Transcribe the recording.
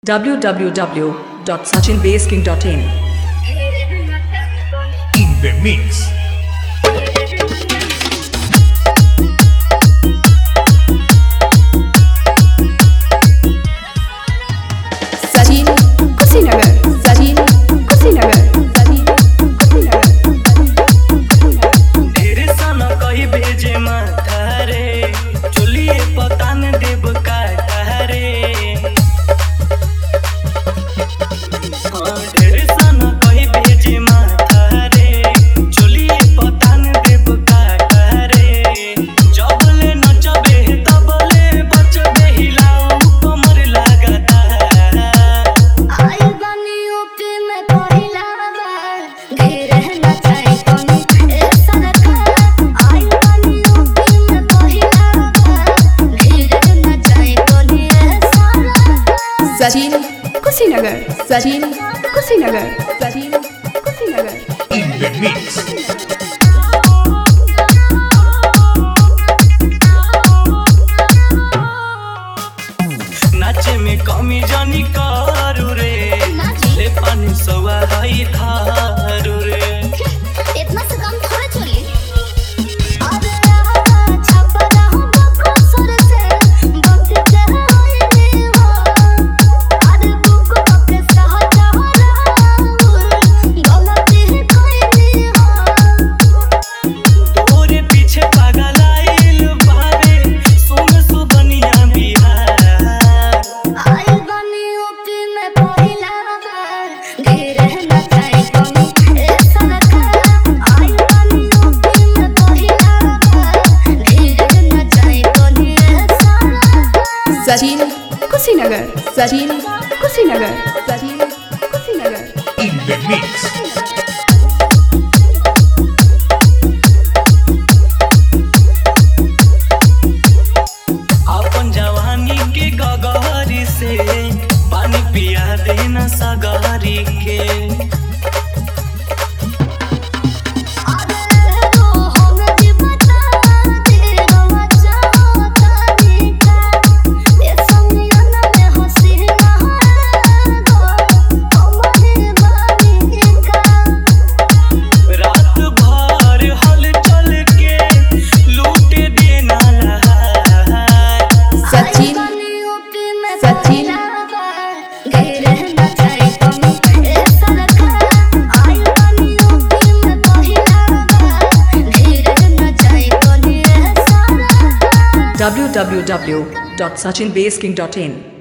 www.sachinbasking.in. In the mix. Sachin Kushinagar. Sachin Kushinagar. Sachin Kushinagar. ढेरे सन कही भेजे माथा रे चलिए पता न देव काटा रे ढेरे सन कही भेजे माथा रे चलिए पता न देव काटा रे जबले नचबे तबले बचबे हिलाओ कमर लगाता आई बनी ऊपी में पहिला बार घेरे नचाई कोनी ऐसा रखा आई बनी ऊपी में पहिला बार घेरे नचाई कोनी ऐसा रखा Sachin Kushinagar. Sachin Kushinagar. Sachin Kushinagar. In the mix. नाचे में कमी जानी करू रे ले पानी सवा हई थारू रे इतना से कम थोड़ा चली अरे छापा रहूं बको सर से बंद के होई नी हो अरे बुको के साथ हो गलती कोई नी हो तोरे पीछे पागल आइल बारे सुन सुबनिया बिहार आई बनी ऊपी में पहिला बार घेरे नचाई कोनी ऐसा रखा आई बनी ऊपी में पहिला बार घेरे नचाई कोनी ऐसा रखा Sachin Kushinagar. Sachin Kushinagar. Sachin Kushinagar. In the mix. अपन जवानी के गगरी से पानी पिया देना सगरी के अरे रो हम जी बता दे रवा चाहो तानी का ये समियन में हंसी ना गो हमारे बानी का रात भर हलचल के लूटे देना लहार Sachin Sachin घेरे नचाई कोनी ऐसा रखा आई बनी ऊपी में पहिला बार घेरे नचाई कोनी ऐसा रखा www.sachinbasking.in.